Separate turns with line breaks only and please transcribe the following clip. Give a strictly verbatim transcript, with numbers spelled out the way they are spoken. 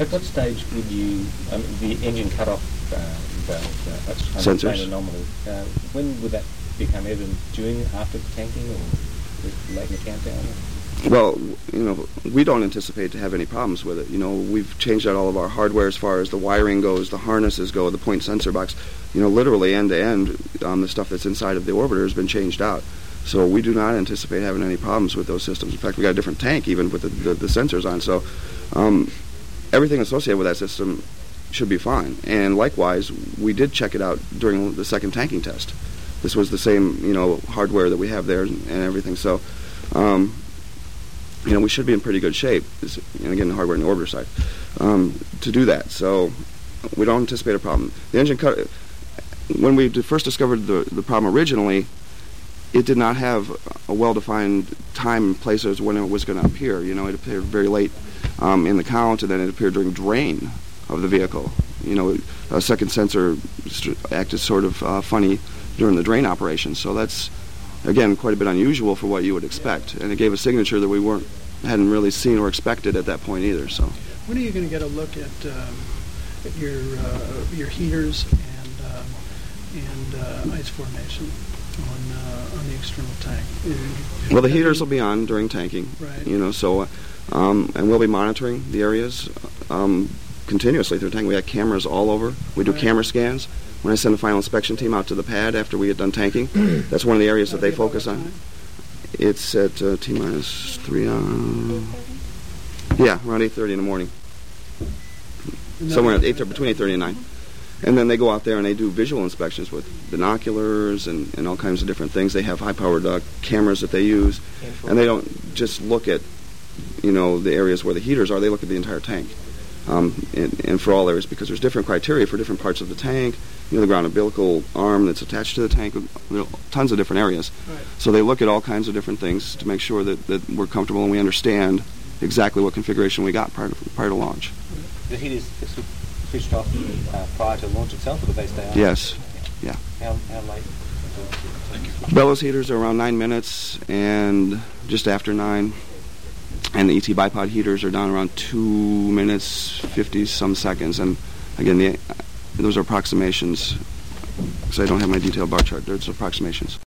At what stage would you, um, the engine cut-off uh, valve, uh, that's
Sensors.
an anomaly, uh, when would that become evident? During, after the tanking, or late in the countdown? Or?
Well, you know, we don't anticipate to have any problems with it. You know, we've changed out all of our hardware as far as the wiring goes, the harnesses go, the point sensor box. You know, literally end to end, um, the stuff that's inside of the orbiter has been changed out. So we do not anticipate having any problems with those systems. In fact, we got a different tank even with the, the, the sensors on. So um, everything associated with that system should be fine. And likewise, we did check it out during the second tanking test. This was the same, you know, hardware that we have there and everything. So, um, you know, we should be in pretty good shape. And again, the hardware and the orbiter side um, to do that. So we don't anticipate a problem. The engine cut. When we first discovered the the problem originally, it did not have a well-defined time and place as when it was going to appear. You know, it appeared very late um, in the count, and then it appeared during drain of the vehicle. You know, a second sensor acted sort of uh, funny during the drain operation. So that's, again, quite a bit unusual for what you would expect. And it gave a signature that we weren't hadn't really seen or expected at that point either. So
when are you going to get a look at, um, at your uh, your heaters and um, and uh, ice formation on uh, on the external tank?
Well, the heaters will be on during tanking.
Right.
You know, so um, and we'll be monitoring the areas um, continuously through the tank. We have cameras all over. We do
Right.
camera scans. When I send the final inspection team out to the pad after we get done tanking, that's one of the areas that they focus on. It's at uh, T minus three. Uh, yeah, around eight thirty in the morning. Somewhere at eight between eight thirty and nine. And then they go out there and they do visual inspections with binoculars and, and all kinds of different things. They have high-powered uh, cameras that they use, and they don't just look at, you know, the areas where the heaters are. They look at the entire tank, um, and, and for all areas, because there's different criteria for different parts of the tank. You know, the ground umbilical arm that's attached to the tank. There are tons of different areas.
Right.
So they look at all kinds of different things to make sure that, that we're comfortable and we understand exactly what configuration we got prior to, prior to launch.
The heaters switched off uh, prior to launch itself, or do they stay on?
Yes. Yeah.
How, how late?
Bellows heaters are around nine minutes and just after nine. And the E T bipod heaters are down around two minutes, fifty some seconds. And again, the, those are approximations, because I don't have my detailed bar chart. There's approximations.